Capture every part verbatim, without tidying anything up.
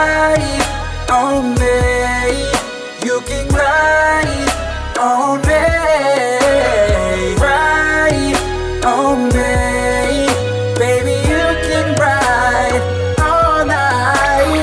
ride on me. You can ride on me. Ride on me. Baby, you can ride all night.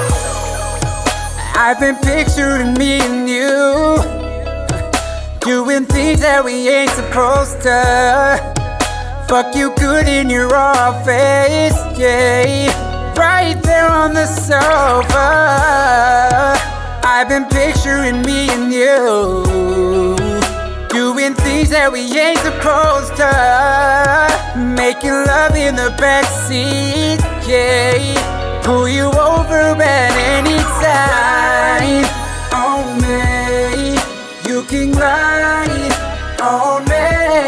I've been picturing me and you doing things that we ain't supposed to. Fuck you good in your raw face, yeah. Right there on the sofa. I've been picturing me and you doing things that we ain't supposed to. Making love in the backseat, yeah. Pull you over at any time. On me, you can ride on me.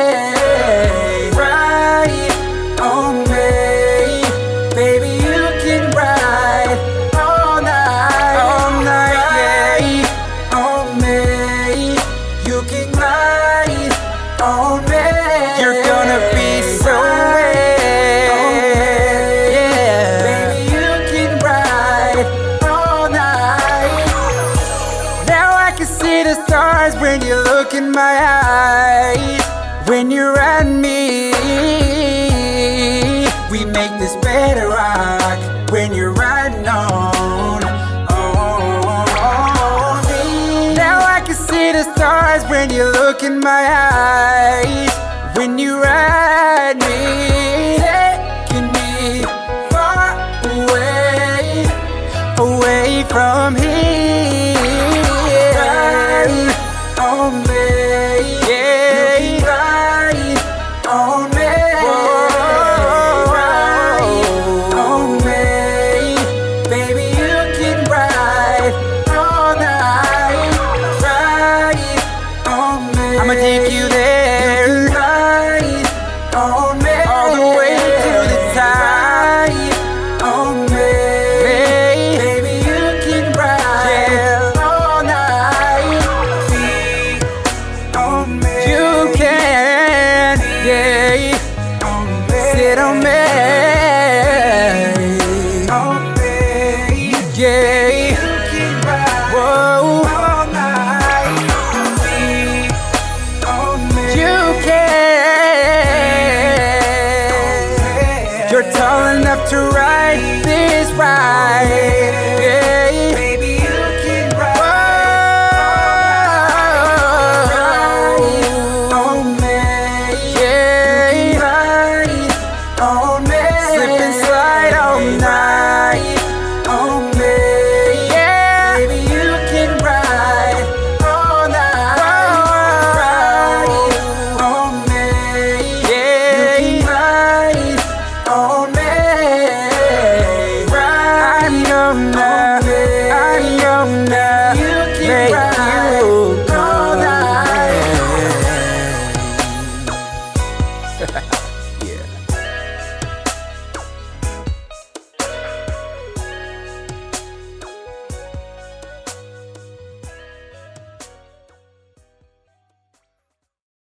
Ride on me, baby, you can ride all night. All night, yeah. On me, you can ride on me. You're gonna be so wet, yeah. Baby, you can ride all night. Now I can see the stars when you look in my eyes. When you're at me, we make this bed rock. When you're riding on, on me. Now I can see the stars when you look in my eyes. When you ride me, taking me far away, away from here. Ride on me, yeah. Ride on me, ride on me, baby, you can ride all night. Ride on me, I'ma take you there. Ride on me, all the way to the top. On me, baby, you can ride all night. On me, you can, yeah. Sit on me, on me, yeah. Whoa, all night. You can. You're tall enough to ride this ride, yeah. Baby, you can ride on me, yeah. Ride on me, slip and slide all night on me, yeah. Baby, you can ride all night. Ride on me, yeah. You can ride on me. Ride on me, I am now. You can ride all night.